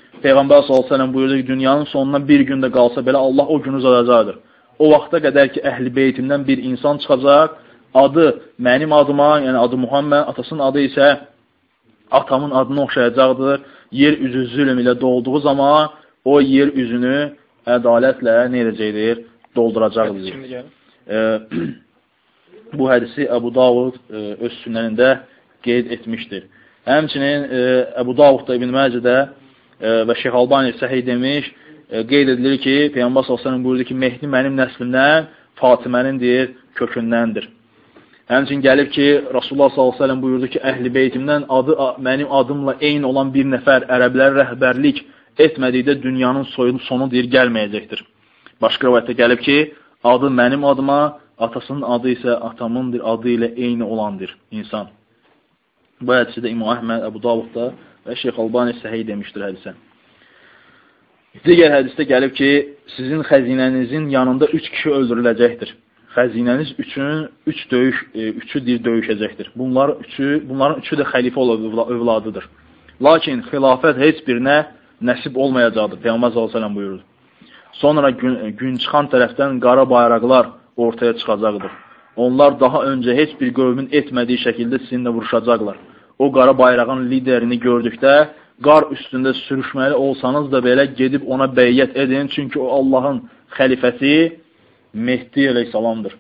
Peyğəmbər sallallahu əleyhi və səlləm buyurdu ki, dünyanın sonuna bir gün də qalsa belə Allah o günü uzadacaqdır. O vaxta qədər ki, əhl-i beytimdən bir insan çıxacaq, adı mənim adıma, yəni adı Muhammed, atasının adı isə atamın adını oxşayacaqdır. Yer üzü zülm ilə dolduğu zaman o yer üzünü ədalətlə nə edəcəkdir? Dolduracaqdır. E, bu hədisi Əbu Davud e, öz sünnənində qeyd etmişdir. Həmçinin e, Əbu Davudda İbn Məcədə e, və Şeyx Albani səhih demiş, e, qeyd edilir ki, Peyğəmbər sallallahu əleyhi və səlləm buyurdu ki, Mehdi mənim nəslimdən, Fatimənindir, kökündəndir. Həmçinin gəlib ki, Rasulullah sallallahu əleyhi və səlləm buyurdu ki, əhl-i beytimdən adı mənim adımla eyni olan bir nəfər ərəblərə rəhbərlik etmədikdə dünyanın soyunu sonu deyir, gəlməyəcəkdir. Başqa rivayətdə gəlib ki, adı mənim adıma, atasının adı isə atamındır, adı ilə eyni olandır insan. Bu hədisi də İmam Əhməd, Əbu Davudda və Şeyx Albani səhih demişdir hədisə. Digər hədisdə gəlib ki, sizin xəzinənizin yanında üç kişi öldürüləcəkdir. Xəzinəniz üçün üç döyüş, e, üçü dir döyüşəcəkdir. Bunlar üçü, bunların üçü də xəlifə övladıdır. Lakin xilafət heç birinə nəsib olmayacaqdır. Peyğəmbər sallallahu əleyhi və səlləm buyurur. Sonra gün, gün çıxan tərəfdən qara bayraqlar ortaya çıxacaqdır. Onlar daha öncə heç bir qövmin etmədiyi şəkildə sizinlə vuruşacaqlar. O qara bayrağın liderini gördükdə, qar üstündə sürüşməli olsanız da belə gedib ona bəyyət edin, çünki o Allahın xəlifəsi Mehdi əleyhissalamdır.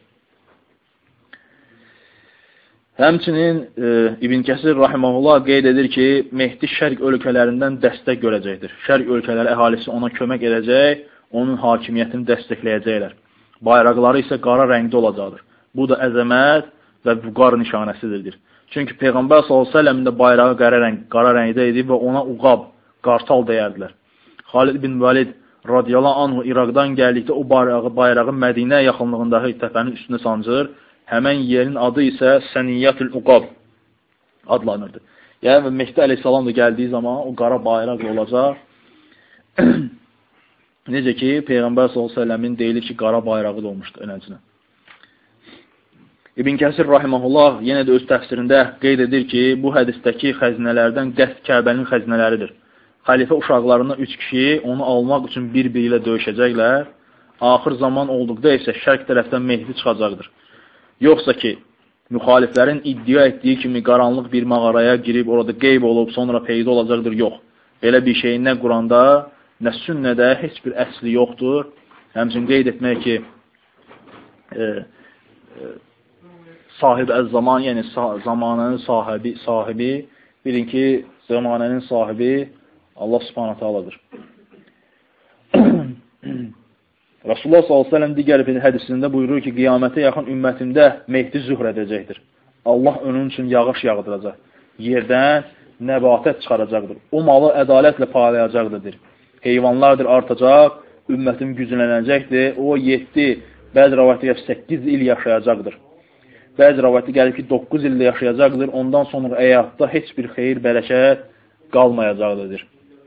Həmçinin e, İbn Kəsir rahimehullah qeyd edir ki, Mehdi şərq ölkələrindən dəstək görəcəkdir. Şərq ölkələri əhalisi ona kömək edəcək, onun hakimiyyətini dəstəkləyəcəklər. Bayraqları isə qara rəngdə olacaqdır. Bu da əzəmət və vüqar nişanəsidir. Çünki Peyğəmbər sallallahu əleyhi və səlləm də bayrağı qara, rəng, qara rəngdə idi və ona uqab, qartal deyərdilər. Xalid bin Valid radiyallahu anhu İraqdan gəldikdə o bayrağı, bayrağı Mədinə yaxınlığındakı təpənin üstünə sancır. Həmən yerin adı isə Səniyyətül Uqab adlanırdı. Yəni Mehdi əleyhissalam da gəldiyi zaman o qara bayraq olacaq. Necə ki, Peyğəmbər sallallahu əleyhi və səlləmin deyilir ki, qara bayrağı da olmuşdu önəmsinə. İbn Kəsir rahimehullah yenə də öz təfsirində qeyd edir ki, bu hədisdəki xəzinələrdən qəsd Kəbənin xəzinələridir. Xəlifə uşaqlarından üç kişi onu almaq üçün bir-biri ilə döyüşəcəklər. Axır zaman olduqda isə şərq tərəfdən Mehdi çıxacaqdır. Yoxsa ki, müxaliflərin iddia etdiyi kimi qaranlıq bir mağaraya girib, orada qeyb olub, sonra peyda olacaqdır, yox. Belə bir şeyin nə Quranda, nə sünnədə heç bir əsli yoxdur. Həmçin qeyd etmək ki, e, e, sahib əz-zaman, yəni zamanənin sahibi, sahibi, bilin ki, zamanənin sahibi Allah subhanahu ta'aladır. Rasulullah sallallahu əleyhi və səlləm digər bir hədisində buyurur ki, qiyamətə yaxın ümmətimdə Mehdi zühr edəcəkdir. Allah onun üçün yağış yağdıracaq. Yerdən nəbatət çıxaracaqdır. O malı ədalətlə paylayacaqdır. Heyvanlardır artacaq, ümmətim güclənəcəkdir. O yeddi, bəzi rəvayətdə gəlib səkkiz il yaşayacaqdır. Bəzi rəvayətdə gəlib ki, doqquz ildə yaşayacaqdır. Ondan sonra həyatda heç bir xeyir, bərəkət qalmayacaqdır.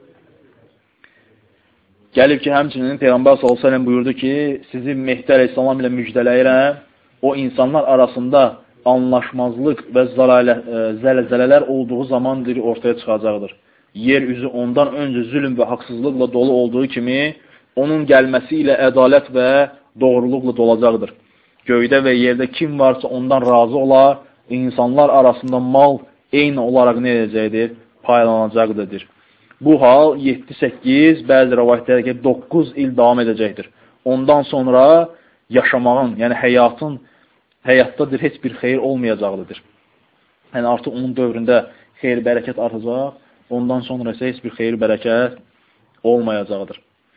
Gəlib ki, həmçinin Peyğəmbər sallallahu əleyhi və səlləm buyurdu ki, sizi Mehdi əleyhissalam ilə müjdələyirəm. O insanlar arasında anlaşmazlıq və zəlzələlər olduğu zamandır ortaya çıxacaqdır. Yer üzü ondan öncə zülm və haqsızlıqla dolu olduğu kimi, onun gəlməsi ilə ədalət və doğruluqla dolacaqdır. Göydə və yerdə kim varsa ondan razı olar, insanlar arasında mal eyni olaraq nə edəcəkdir? Paylanacaqdır. Bu hal yeddi səkkiz, bəzi rəvayətlərdə ki, doqquz il davam edəcəkdir. Ondan sonra yaşamağın, yəni həyatın, həyatdadır, heç bir xeyir olmayacaqdır. Yəni artıq onun dövründə xeyir, bərəkət artacaq, ondan sonra isə heç bir xeyir, bərəkət olmayacaqdır.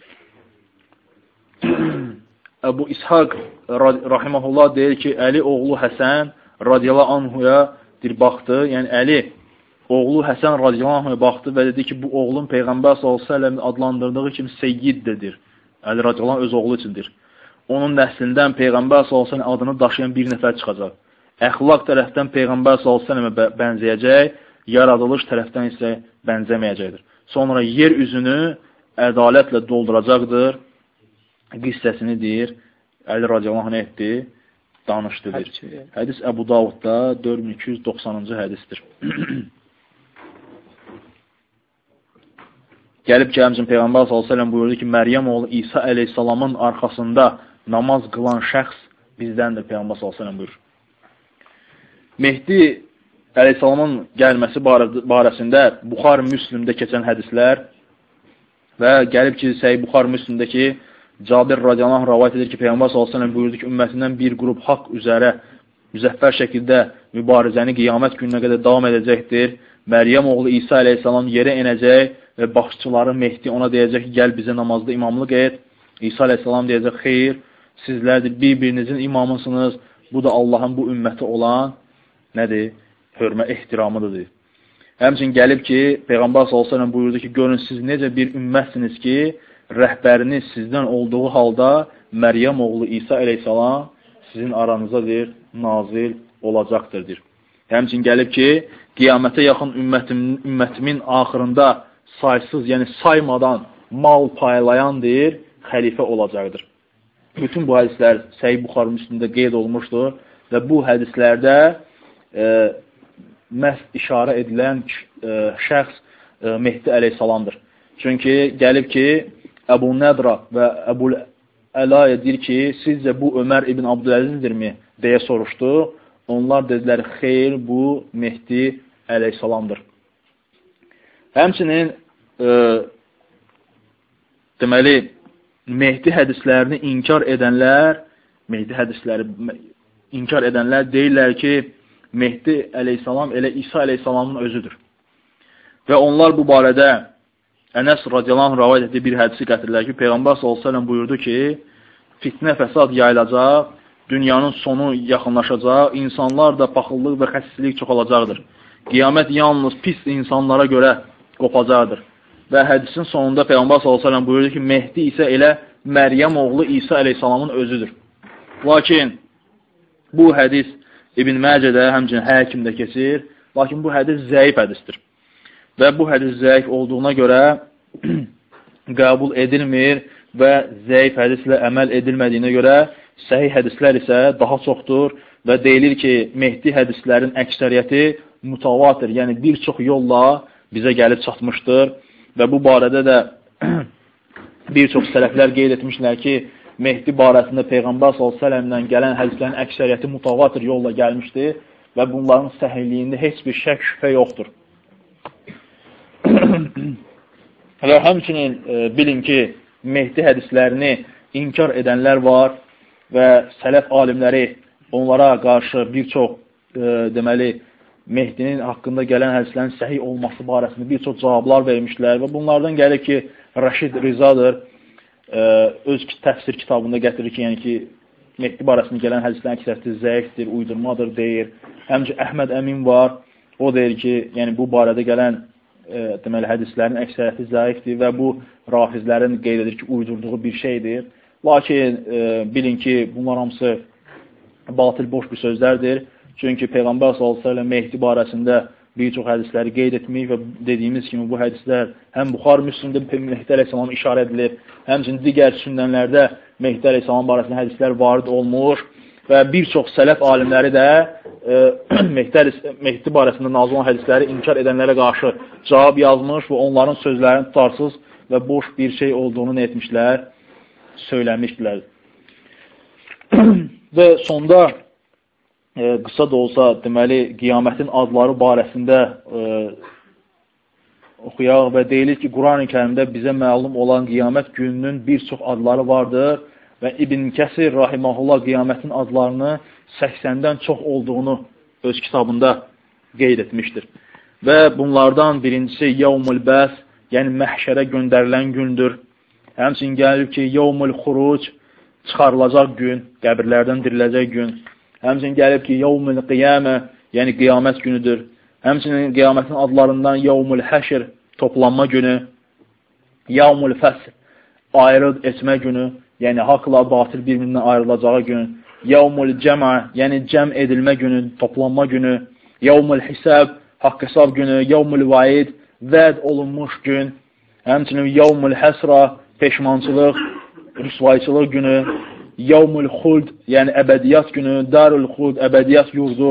Əbu İshaq rahiməhullah deyir ki, Əli oğlu Həsən radiyallahu anhuya dir baxdı, yəni Əli oğlu Həsən radiyallahu anhuya baxdı və dedi ki, bu oğlun Peyğəmbər sallallahu əleyhi və səlləm adlandırdığı kimi Seyyiddir. Əli radiyallahu anh öz oğlu üçündür. Onun nəslindən Peyğəmbər sallallahu əleyhi və səlləm adını daşıyan bir nəfər çıxacaq. Əxlaq tərəfdən Peyğəmbər sallallahu əleyhi və səlləmə bənzəyəcək, yaradılış tərəfdən isə bənzəməyəcəkdir. Sonra yer üzünü ədalətlə dolduracaqdır. Qissəsini deyir, Əli radiyallahu anh etdi, danışdıdır. Hədis Əbu Davudda dörd min iki yüz doxsanıncı hədisdir. Gəlib ki, həmçinin Peyğəmbər sallallahu əleyhi və səlləm buyurdu ki, Məryəm oğlu İsa əleyhissalamın arxasında namaz qılan şəxs bizdəndir, Peyğəmbər sallallahu əleyhi və səlləm buyurur. Mehdi əleyhissalamın gəlməsi barəsində Buxari Müslimdə keçən hədislər və gəlib ki, Səhih Buxari Müslimdə ki, Cabir radiyallahu anh rəvayət edir ki, Peyğəmbər sallallahu əleyhi və səlləm buyurdu ki, ümmətindən bir qrup haqq üzərə müzəffər şəkildə mübarizəni qiyamət gününə qədər davam edəcəkdir. Məryəm oğlu İsa əleyhissalam yerə enəcək və başçıları Mehdi ona deyəcək ki, gəl bizə namazda imamlıq et. İsa əleyhissalam deyəcək, xeyr, sizlərdir, bir-birinizin imamısınız. Bu da Allahın bu ümməti olan nədir? Hörmə ehtiramıdır. Həmçin gəlib ki, Peyğəmbər sallallahu əleyhi və səlləm buyurdu ki, görün siz necə bir ümmətsiniz ki, rəhbəriniz sizdən olduğu halda Məryəm oğlu İsa əleyhissalam sizin aranızdadır, nazil olacaqdır. Həmçin gəlib ki, qiyamətə yaxın ümmətimin, ümmətimin axırında saysız, yəni saymadan mal paylayandır, xəlifə olacaqdır. Bütün bu hədislər Səhih Buxari Müslimdə qeyd olmuşdur və bu hədislərdə e, məhz işarə edilən e, şəxs e, Mehdi əleyhissalamdır. Çünki gəlib ki, Əbu Nədra və Əbu Əlaya deyir ki, sizcə bu Ömər ibn Abdüləzizdirmi? Deyə soruşdu. Onlar dedilər, xeyr, bu Mehdi əleyhissalamdır. Həmçinin e, deməli, Mehdi hədislərini inkar edənlər, Mehdi hədisləri inkar edənlər deyirlər ki, Mehdi əleyhissalam elə İsa əleyhissalamın özüdür. Və onlar bu barədə Ənəs radiyallahu anh rəvayət etdiyi bir hədisi gətirirlər ki, Peyğəmbər sallallahu əleyhi və səlləm buyurdu ki, fitnə fəsad yayılacaq, dünyanın sonu yaxınlaşacaq, insanlar da paxıllıq və xəsislik çoxalacaqdır. Qiyamət yalnız pis insanlara görə qopacaqdır. Və hədisin sonunda Peyğəmbər sallallahu əleyhi və səlləm buyurdu ki, Mehdi isə elə Məryəm oğlu İsa əleyhissalamın özüdür. Lakin bu hədis İbn Məcədə, həmçinin Həkimdə keçir, lakin bu hədis zəif hədisdir. Və bu hədis zəif olduğuna görə qəbul edilmir və zəif hədislə əməl edilmədiyinə görə səhih hədislər isə daha çoxdur və deyilir ki, Mehdi hədislərin əksəriyyəti mutavatir, yəni bir çox yolla bizə gəlib çatmışdır və bu barədə də bir çox sələflər qeyd etmişlər ki, Mehdi barəsində Peyğəmbər sallallahu əleyhi və səlləmdən gələn hədislərin əksəriyyəti mutavatir yolla gəlmişdir və bunların səhihliyində heç bir şək şübhə yoxdur. Və həmçinin e, bilin ki, Mehdi hədislərini inkar edənlər var və sələf alimləri onlara qarşı bir çox e, deməli, Mehdinin haqqında gələn hədislərin səhih olması barəsində bir çox cavablar vermişlər və bunlardan gəlir ki, Rəşid Rizadır e, öz təfsir kitabında gətirir ki, yəni ki, Mehdi barəsində gələn hədislərin əksəriyyəti zəifdir, uydurmadır deyir. Həmçinin Əhməd Əmin var, o deyir ki, yəni bu barədə gələn e, deməli, hədislərin əksəriyyəti zəifdir və bu rafizlərin qeyd edir ki, uydurduğu bir şeydir. Lakin e, bilin ki, bunlar hamısı batil boş bir sözlərdir. Çünki Peyğəmbər sallallahu əleyhi və səlləm Mehdi barəsində bir çox hədisləri qeyd etmiş və dediyimiz kimi bu hədislər həm Buxari Müslimdə Mehdi əleyhissalam işarə edilir, həmçinin digər sünnənlərdə Mehdi əleyhissalam barəsində hədislər varid olmuş və bir çox sələf alimləri də e, Mehdi, Mehdi barəsində nazil olan hədisləri inkar edənlərə qarşı cavab yazmış və onların sözlərinin tutarsız və boş bir şey olduğunu nə etmişlər? Söyləmişdilər. Və sonda e, qısa da olsa, deməli, qiyamətin adları barəsində e, oxuyaq və deyilir ki, Quran-ı Kərimdə bizə məlum olan qiyamət gününün bir çox adları vardır və İbn Kəsir rahiməhullah qiyamətin adlarını səksəndən çox olduğunu öz kitabında qeyd etmişdir. Və bunlardan birincisi Yevmul Bəs, yəni məhşərə göndərilən gündür. Həmçinin gəlib ki, Yevmul Xuruc, çıxarılacaq gün, qəbirlərdən diriləcək gün. Həmçinin gəlib ki, Yevmul Qiyamə, yəni qiyamət günüdür. Həmçinin qiyamətin adlarından Yevmul Həşr, toplanma günü. Yevmul Fəsl, ayrı etmə günü, yəni haqla batil bir-birindən ayrılacağı gün. Yevmul Cəmə, yəni cəm edilmə günü, toplanma günü. Yevmul Hisab, haqq hesab günü. Yevmul Vaid, vəd olunmuş gün. Həmçinin Yevmul Həsra, peşmançılıq, rüsvayçılıq günü. Yevmul Xuld, yəni əbədiyyat günü. Darul Xuld, əbədiyyat yurdu.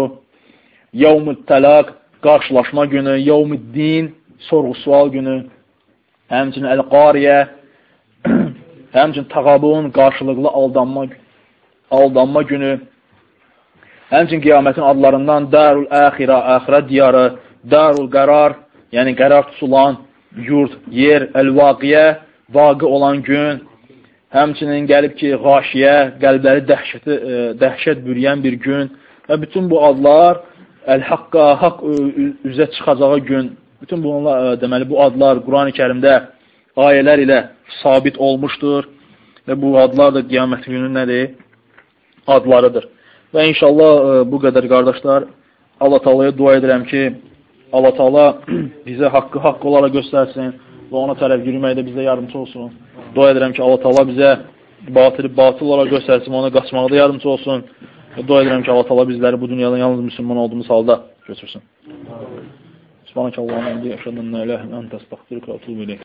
Yevmul Təlaq, qarşılaşma günü. Yevmul Din, sorğu-sual günü. həmçinin əl-qariyə, həmçinin təqabun, qarşılıqlı aldanma, aldanma günü, həmçinin qiyamətin adlarından Darul Əxirə, əxirət diyarı, Darul Qərar, yəni qərar tutulan yurt, yer, əl-vaqiyə, vaqi olan gün, həmçinin gəlib ki,ğaşiyə, qəlbləri dəhşəti, e, dəhşət bürüyən bir gün və bütün bu adlar əl-haqqa, haqq üzə çıxacağı gün, bütün bunlar, e, deməli, bu adlar Quran-ı Kərimdə ayələr ilə sabit olmuşdur və bu adlar da qiyamət günü nədir? Adlarıdır. Və inşallah e, bu qədər qardaşlar, Allah Taala'ya dua edirəm ki, Allah Taala bizə haqqı haqq olaraq göstərsin və ona tərəf yürüməkdə bizə yardımcı olsun. Dua edirəm ki, Allah Taala bizə batılı batıl olaraq göstərsin, ona qaçmaqda yardımcı olsun. Və dua edirəm ki, Allah Taala bizləri bu dünyadan yalnız müsəlman olduğumuz halda götürsün. Subhanakallahumma və bihamdika, əşhadu an la ilaha illa ente, estağfiruke və etûbü ileyk.